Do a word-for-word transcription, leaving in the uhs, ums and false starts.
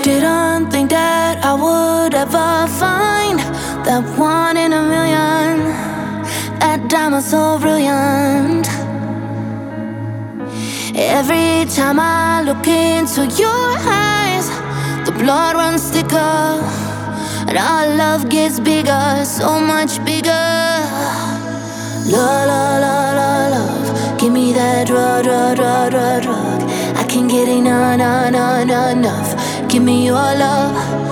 Didn't think that I would ever find that one in a million, that diamond so brilliant. Every time I look into your eyes, the blood runs thicker, and our love gets bigger, so much bigger. Love, love, love, love, love. Give me that drug, drug, drug, drug, drug. I can't get enough, enough, enough, enough. Give me your love.